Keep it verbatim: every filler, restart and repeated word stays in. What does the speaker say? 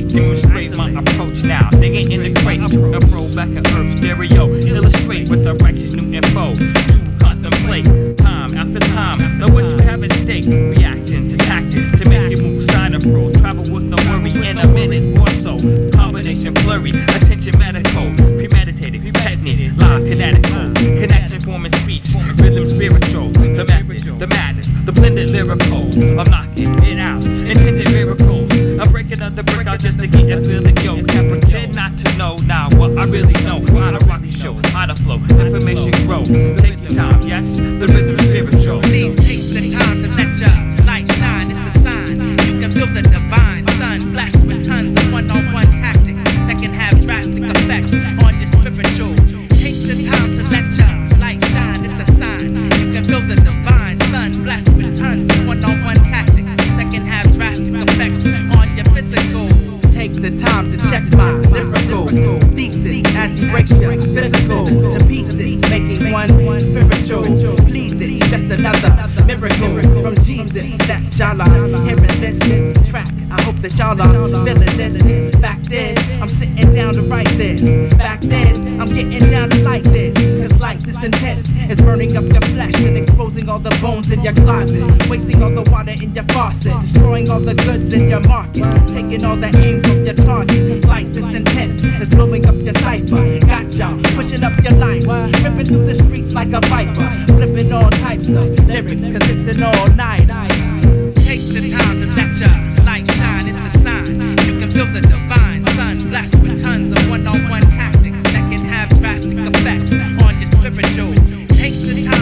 Demonstrate my approach now. Digging in the crates to and fro back at Earth stereo. Illustrate with the righteous new info. To contemplate time after time. Know what you have at stake. Reactions and tactics to make you move side and fro. Travel with no worry in a minute or so. Combination flurry, attention medical. Premeditated techniques, live kinetical. Connection forming speech, rhythm spiritual. The method, the madness, the blended lyricals. I'm knocking it out, intended miracles. I'm breaking up the brick out just to get you feeling yo. Can't pretend not to know now what I really know. How to rock the show, how to flow, information grow. Take your time, yes, the rhythm spiritual. Please take the time to let your light shine. It's a sign you can feel the divine sun flashed with tons of one-on-one tactics that can have drastic effects on your spiritual. Take the time to let your light shine. It's a sign you can feel the divine sun flashed with tons of one-on-one tactics that can have drastic effects on your physical. Take the time to check my lyrical thesis as he breaks your physical to pieces, making one spiritual. Please, it's just another miracle from Jesus. That's y'all are hearing this track. I hope that y'all are feeling this. Fact is, I'm sitting down to write this. Fact is, I'm getting down to like this. Cause like this intense is burning up your flesh and exposing all the bones in your closet, wasting all the water in your faucet, destroying all the goods in your market, taking all the aim from your target. Cause like this intense is blowing up your cipher. Got y'all pushing up your lines, ripping through the streets like a viper, flipping all types of lyrics cause it's an all-nighter. Take the time to let your light shine. It's a sign you can feel the divine sun blessed with tons of one-on-one tactics that can have drastic effects on your spiritual. Take the time